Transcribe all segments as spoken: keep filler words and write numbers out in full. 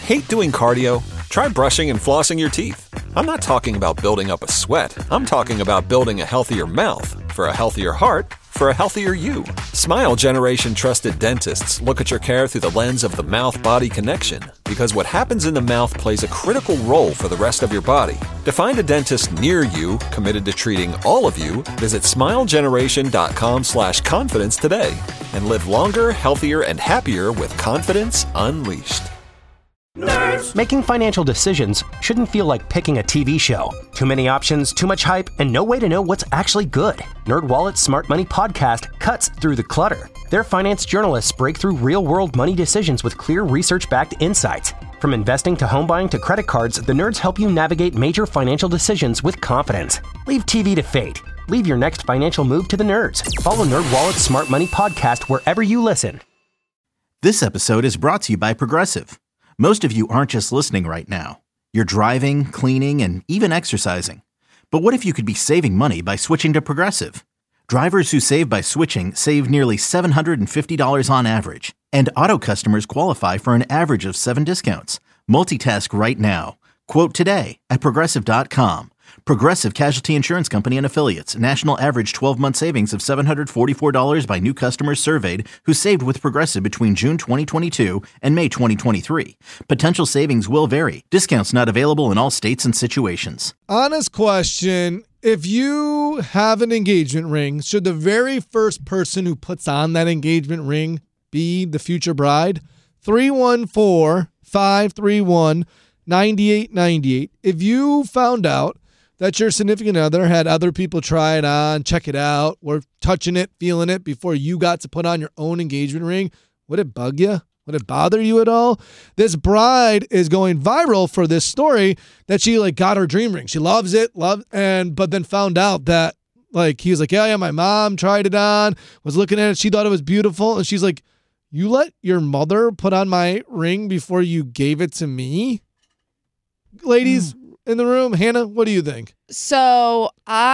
Hate doing cardio? Try brushing and flossing your teeth. I'm not talking about building up a sweat. I'm talking about building a healthier mouth for a healthier heart for a healthier you. Smile Generation trusted dentists look at your care through the lens of the mouth-body connection, because what happens in the mouth plays a critical role for the rest of your body. To find a dentist near you committed to treating all of you, visit smilegeneration.com slash confidence today and live longer, healthier, and happier with confidence unleashed. Nerds. Making financial decisions shouldn't feel like picking a T V show. Too many options, too much hype, and no way to know what's actually good. NerdWallet's Smart Money Podcast cuts through the clutter. Their finance journalists break through real-world money decisions with clear research-backed insights. From investing to home buying to credit cards, the nerds help you navigate major financial decisions with confidence. Leave T V to fate. Leave your next financial move to the nerds. Follow NerdWallet's Smart Money Podcast wherever you listen. This episode is brought to you by Progressive. Most of you aren't just listening right now. You're driving, cleaning, and even exercising. But what if you could be saving money by switching to Progressive? Drivers who save by switching save nearly seven hundred fifty dollars on average. And auto customers qualify for an average of seven discounts. Multitask right now. Quote today at Progressive dot com. Progressive Casualty Insurance Company and Affiliates. National average twelve-month savings of seven hundred forty-four dollars by new customers surveyed who saved with Progressive between June twenty twenty-two and May twenty twenty-three. Potential savings will vary. Discounts not available in all states and situations. Honest question. If you have an engagement ring, should the very first person who puts on that engagement ring be the future bride? three one four, five three one, nine eight nine eight. If you found out that your significant other had other people try it on, check it out, or touching it, feeling it before you got to put on your own engagement ring, would it bug you? Would it bother you at all? This bride is going viral for this story that she like got her dream ring. She loves it, love, and but then found out that like he was like, yeah, yeah, my mom tried it on, was looking at it, she thought it was beautiful, and she's like, you let your mother put on my ring before you gave it to me? Ladies mm. in the room, Hannah, what do you think? So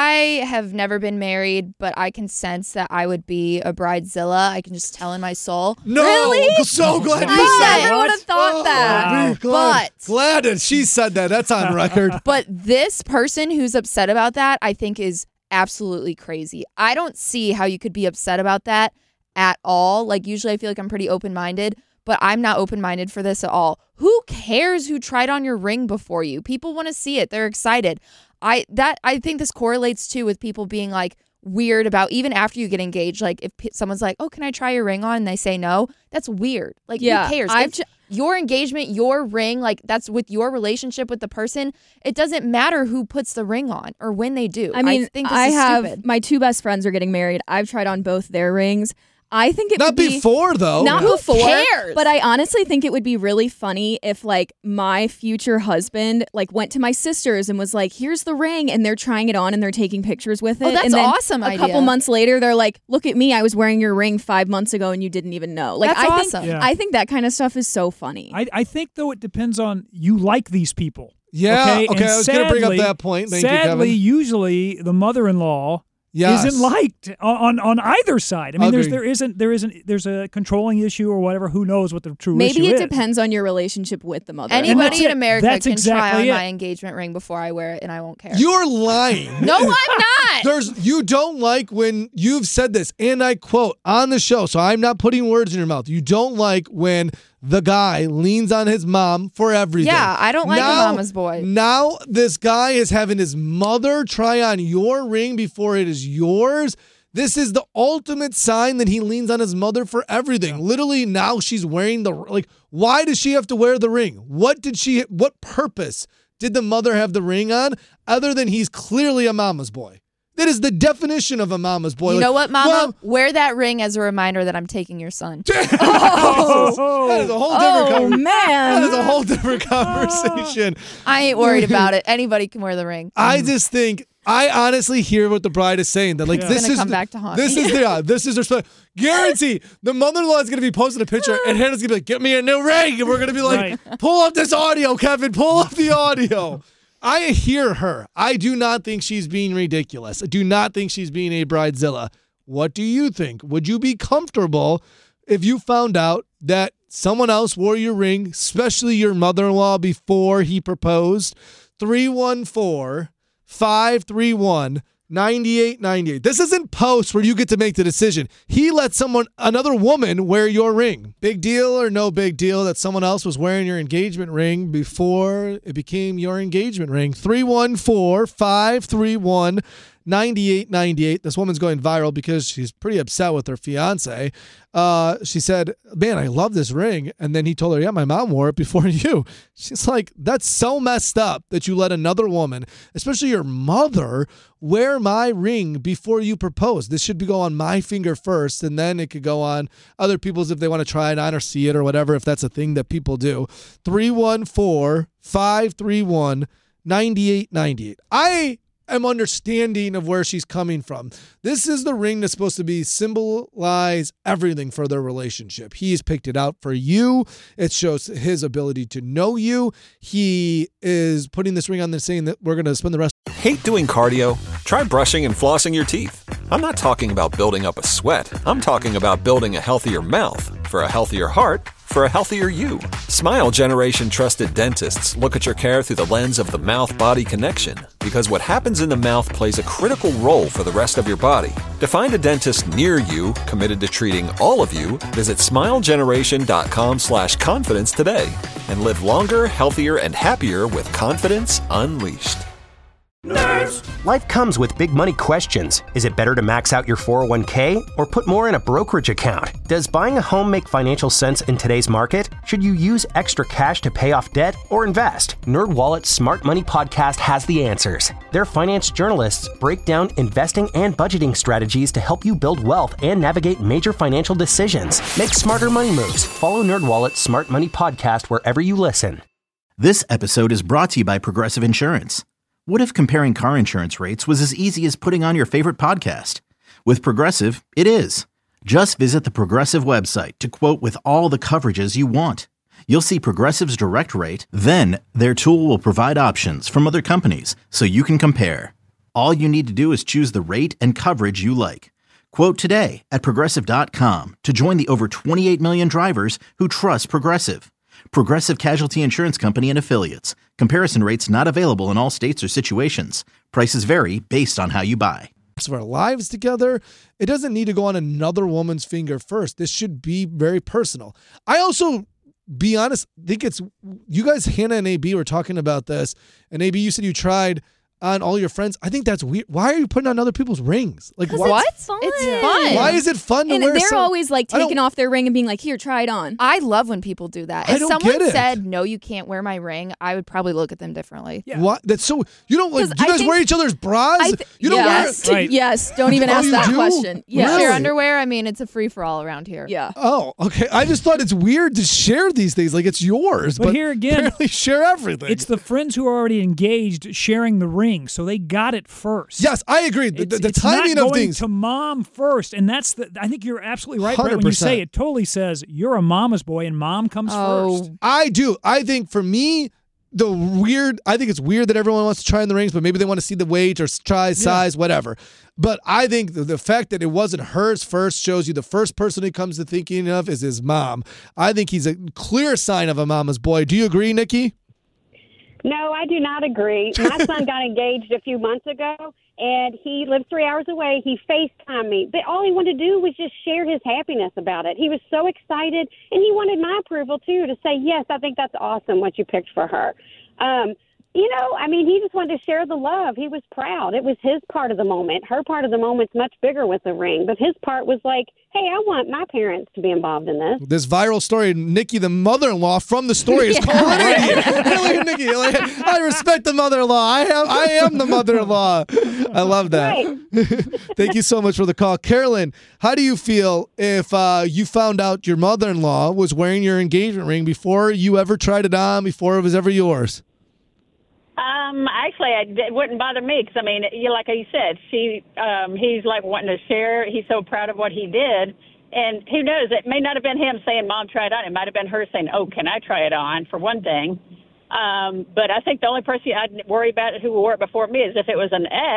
I have never been married, but I can sense that I would be a bridezilla. I can just tell in my soul. No, really? So glad you I said never would have thought oh, that. Glad, but glad that she said that. That's on record. But this person who's upset about that, I think is absolutely crazy. I don't see how you could be upset about that at all. Like usually I feel like I'm pretty open-minded, but I'm not open-minded for this at all. Who cares who tried on your ring before you? People want to see it. They're excited. I that I think this correlates too with people being like weird about even after you get engaged. Like if p- someone's like, "Oh, can I try your ring on?" and they say no, that's weird. Like yeah, who cares? I've If your engagement, your ring, like that's with your relationship with the person. It doesn't matter who puts the ring on or when they do. I mean, I think this I is have stupid. my two best friends are getting married. I've tried on both their rings. I think it Not would be... before, though. Not Who before. cares? But I honestly think it would be really funny if, like, my future husband, like, went to my sisters and was like, here's the ring, and they're trying it on and they're taking pictures with it. Oh, that's and then awesome a idea. couple months later, they're like, look at me, I was wearing your ring five months ago and you didn't even know. Like, That's I awesome. Think, Yeah. I think that kind of stuff is so funny. I, I think, though, it depends on you like these people. Yeah, okay, okay, And I was going to bring up sadly- that point. Thank you, sadly, Kevin. usually the mother-in-law Yes. isn't liked on, on on either side. I mean, there's Agreed. there isn't there isn't there's a controlling issue or whatever. Who knows what the true Maybe issue it is? depends on your relationship with the mother. that's Anybody in it. America That's can try exactly on it. my engagement ring before I wear it, and I won't care. You're lying. no, I'm not. There's you don't like when you've said this, and I quote on the show, so I'm not putting words in your mouth. You don't like when the guy leans on his mom for everything. Yeah, I don't like a Now- mama's boy. Now this guy is having his mother try on your ring before it is yours. This is the ultimate sign that he leans on his mother for everything. Literally, now she's wearing the, like, why does she have to wear the ring? What did she, what purpose did the mother have the ring on other than he's clearly a mama's boy? That is the definition of a mama's boy. You Like, know what, Mama? well, Wear that ring as a reminder that I'm taking your son. oh, that is a whole different Oh, conversation. That is man. a whole different conversation. I ain't worried about it. Anybody can wear the ring. I just think I honestly hear what the bride is saying. That like Yeah. this It's gonna is come the- back to haunt this me. is the yeah, this is their guarantee. The mother-in-law is gonna be posting a picture, and Hannah's gonna be like, "Get me a new ring," and we're gonna be like, Right. "Pull up this audio, Kevin. Pull up the audio." I hear her. I do not think she's being ridiculous. I do not think she's being a bridezilla. What do you think? Would you be comfortable if you found out that someone else wore your ring, especially your mother-in-law, before he proposed? three one four, five three one, nine eight nine eight. This isn't post where you get to make the decision. He let someone, another woman, wear your ring. Big deal or no big deal that someone else was wearing your engagement ring before it became your engagement ring? three one four, five three one, nine eight nine eight. This woman's going viral because she's pretty upset with her fiance. Uh, she said, man, I love this ring. And then he told her, yeah, my mom wore it before you. She's like, that's so messed up that you let another woman, especially your mother, wear my ring before you propose. This should be go on my finger first, and then it could go on other people's if they want to try it on or see it or whatever, if that's a thing that people do. three one four, five three one, nine eight nine eight. I am understanding of where she's coming from. This is the ring that's supposed to be symbolize everything for their relationship. He's picked it out for you. It shows his ability to know you. He is putting this ring on there saying that we're going to spend the rest. Hate doing cardio? Try brushing and flossing your teeth. I'm not talking about building up a sweat. I'm talking about building a healthier mouth. For a healthier heart, for a healthier you. Smile Generation trusted dentists look at your care through the lens of the mouth-body connection, because what happens in the mouth plays a critical role for the rest of your body. To find a dentist near you committed to treating all of you, visit smilegeneration.com slash confidence today and live longer, healthier, and happier with confidence unleashed. Nerds. Life comes with big money questions. Is it better to max out your four oh one k or put more in a brokerage account? Does buying a home make financial sense in today's market? Should you use extra cash to pay off debt or invest? NerdWallet's Smart Money Podcast has the answers. Their finance journalists break down investing and budgeting strategies to help you build wealth and navigate major financial decisions. Make smarter money moves. Follow NerdWallet's Smart Money Podcast wherever you listen. This episode is brought to you by Progressive Insurance. What if comparing car insurance rates was as easy as putting on your favorite podcast? With Progressive, it is. Just visit the Progressive website to quote with all the coverages you want. You'll see Progressive's direct rate, then their tool will provide options from other companies so you can compare. All you need to do is choose the rate and coverage you like. Quote today at Progressive dot com to join the over twenty-eight million drivers who trust Progressive. Progressive Casualty Insurance Company and Affiliates. Comparison rates not available in all states or situations. Prices vary based on how you buy. Of our lives together, it doesn't need to go on another woman's finger first. This should be very personal. I also, be honest, think it's, you guys, Hannah and A B were talking about this, and A B, you said you tried on all your friends. I think that's weird. Why are you putting on other people's rings? Like what? It's fun. It's fun. Why is it fun to and wear? they're some- always like I don't- taking off their ring and being like, here, try it on. I love when people do that. I If don't someone get it. said, no, you can't wear my ring, I would probably look at them differently. Yeah. What? That's so. You don't like. 'Cause Do you I guys think- wear each other's bras? I th- you don't yes. wear. Right. Yes. Don't even Oh, ask you that do? question. Yeah. Really? Share underwear, I mean, it's a free-for-all around here. Yeah. Oh, okay. I just thought it's weird to share these things. Like it's yours, But but, here again, apparently share everything. It's the friends who are already engaged sharing the ring, so they got it first. Yes, I agree. The, It's, the, the it's timing not of going things. to mom first, and that's the. I think you're absolutely right, Brett, one hundred when you say percent. it. Totally says you're a mama's boy, and mom comes Oh, first. I do. I think for me, the weird. I think it's weird that everyone wants to try on the rings, but maybe they want to see the weight or try size, whatever. But I think the, the fact that it wasn't hers first shows you the first person he comes to thinking of is his mom. I think he's a clear sign of a mama's boy. Do you agree, Nikki? No, I do not agree. My son got engaged a few months ago, and he lives three hours away. He FaceTimed me. But all he wanted to do was just share his happiness about it. He was so excited, and he wanted my approval, too, to say, yes, I think that's awesome what you picked for her. Um, you know, I mean, he just wanted to share the love. He was proud. It was his part of the moment. Her part of the moment's much bigger with the ring. But his part was like, hey, I want my parents to be involved in this. This viral story, Nikki, the mother-in-law from the story, is calling in here. Really, Nikki, like, I respect the mother-in-law. I have, I am the mother-in-law. I love that. Right. Thank you so much for the call. Carolyn, how do you feel if uh, you found out your mother-in-law was wearing your engagement ring before you ever tried it on, before it was ever yours? Um, actually, I, it wouldn't bother me because, I mean, you like you said, she, um, he's like wanting to share. He's so proud of what he did. And who knows, it may not have been him saying, Mom, try it on. It might have been her saying, oh, can I try it on, for one thing. Um, but I think the only person I'd worry about who wore it before me is if it was an ex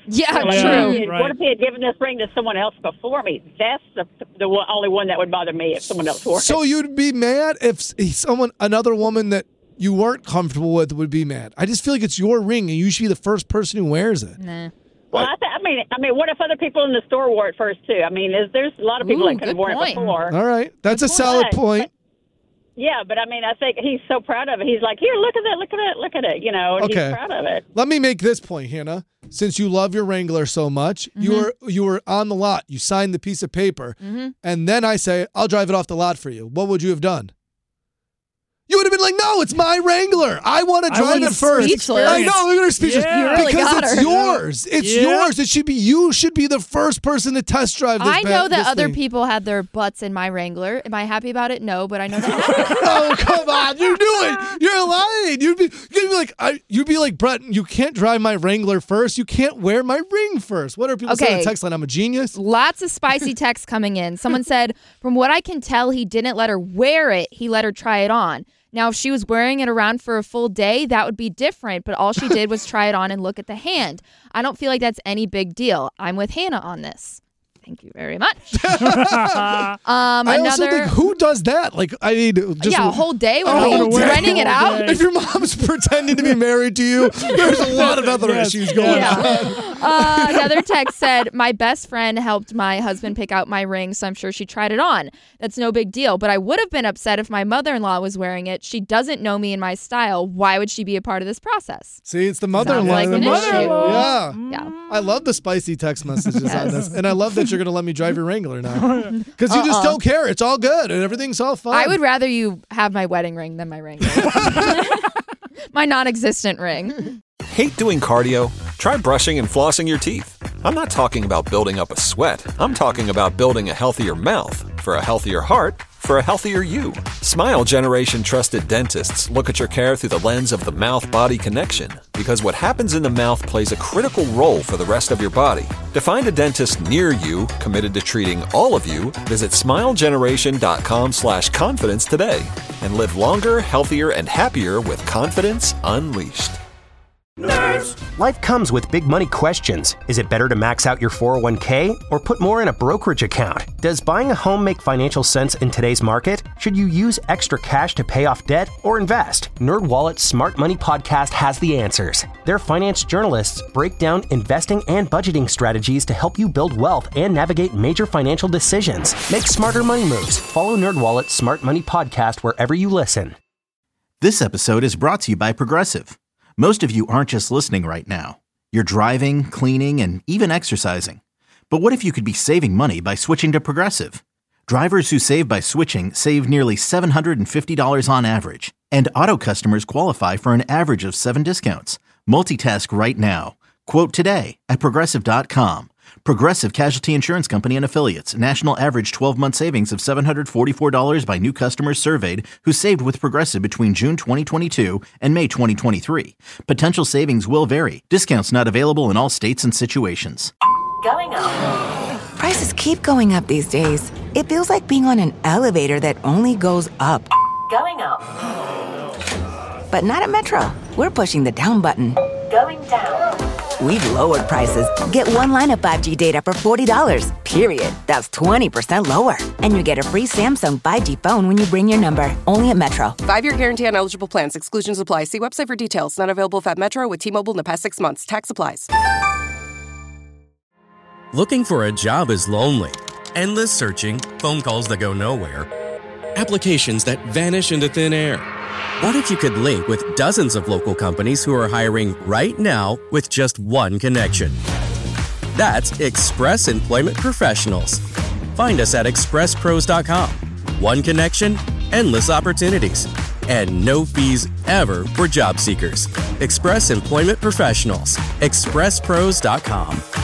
Yeah, You know, like, true. what if- Right. What if he had given this ring to someone else before me? That's the the one, only one that would bother me if someone else wore So it. you'd be mad if s- someone, another woman that you weren't comfortable with would be mad. I just feel like it's your ring and you should be the first person who wears it. Nah. Well, I, th- I mean, I mean, what if other people in the store wore it first too? I mean, is there's a lot of people Ooh, that could have good worn point. it before. All right. That's a Good solid point. point. Yeah, but I mean, I think he's so proud of it. He's like, here, look at that, look at it, look at it. You know, and Okay. he's proud of it. Let me make this point, Hannah. Since you love your Wrangler so much, you Mm-hmm. were you were on the lot. You signed the piece of paper, Mm-hmm. and then I say, "I'll drive it off the lot for you." What would you have done? You would have been like, "No, it's my Wrangler. I want to I drive want it first." speechless. I know. Look at her speechless. Yeah. You really because got it's her. yours. It's Yeah. yours. It should be. You should be the first person to test drive this. I ba- know that this other thing. people had their butts in my Wrangler. Am I happy about it? No, but I know that. Oh, come on. You knew it. You're lying. You'd be, you'd be like, I, you'd be like, Brett, you can't drive my Wrangler first. You can't wear my ring first. What are people saying in Okay. the text line? I'm a genius. Lots of spicy texts coming in. Someone said, from what I can tell, he didn't let her wear it. He let her try it on. Now, if she was wearing it around for a full day, that would be different. But all she did was try it on and look at the hand. I don't feel like that's any big deal. I'm with Hannah on this. Thank you very much. um, I also another, think, who does that? Like, I need just yeah, a whole day a when whole we're day. renting it out. Whole day. If your mom's pretending to be married to you, there's a lot of other Yes, issues going Yeah. on. Uh, another text said, my best friend helped my husband pick out my ring, so I'm sure she tried it on. That's no big deal, but I would have been upset if my mother-in-law was wearing it. She doesn't know me and my style. Why would she be a part of this process? See, it's the mother-in-law. like the an mother-in-law. issue. Yeah. Yeah. I love the spicy text messages on Yes. this. And I love that you're going to let me drive your Wrangler now. Because you just Uh-uh. don't care. It's all good and everything's all fun. I would rather you have my wedding ring than my ring. My non-existent ring. Hate doing cardio? Try brushing and flossing your teeth. I'm not talking about building up a sweat. I'm talking about building a healthier mouth. For a healthier heart, for a healthier you. Smile Generation trusted dentists look at your care through the lens of the mouth-body connection, because what happens in the mouth plays a critical role for the rest of your body. To find a dentist near you committed to treating all of you, visit smilegeneration.com slash confidence today and live longer, healthier, and happier with confidence unleashed. Life comes with big money questions. Is it better to max out your four oh one k or put more in a brokerage account? Does buying a home make financial sense in today's market? Should you use extra cash to pay off debt or invest? NerdWallet's Smart Money Podcast has the answers. Their finance journalists break down investing and budgeting strategies to help you build wealth and navigate major financial decisions. Make smarter money moves. Follow NerdWallet's Smart Money Podcast wherever you listen. This episode is brought to you by Progressive. Most of you aren't just listening right now. You're driving, cleaning, and even exercising. But what if you could be saving money by switching to Progressive? Drivers who save by switching save nearly seven hundred fifty dollars on average. And auto customers qualify for an average of seven discounts. Multitask right now. Quote today at Progressive dot com. Progressive Casualty Insurance Company and Affiliates. National average twelve-month savings of seven hundred forty-four dollars by new customers surveyed who saved with Progressive between June twenty twenty-two and May twenty twenty-three. Potential savings will vary. Discounts not available in all states and situations. Going up. Prices keep going up these days. It feels like being on an elevator that only goes up. Going up. But not at Metro. We're pushing the down button. Going down. We've lowered prices. Get one line of five G data for forty dollars, period. That's twenty percent lower. And you get a free Samsung five G phone when you bring your number. Only at Metro. Five-year guarantee on eligible plans. Exclusions apply. See website for details. Not available if at Metro with T-Mobile in the past six months. Tax applies. Looking for a job is lonely. Endless searching, phone calls that go nowhere, applications that vanish into thin air. What if you could link with dozens of local companies who are hiring right now with just one connection? That's Express Employment Professionals. Find us at express pros dot com. One connection, endless opportunities, and no fees ever for job seekers. Express Employment Professionals. express pros dot com.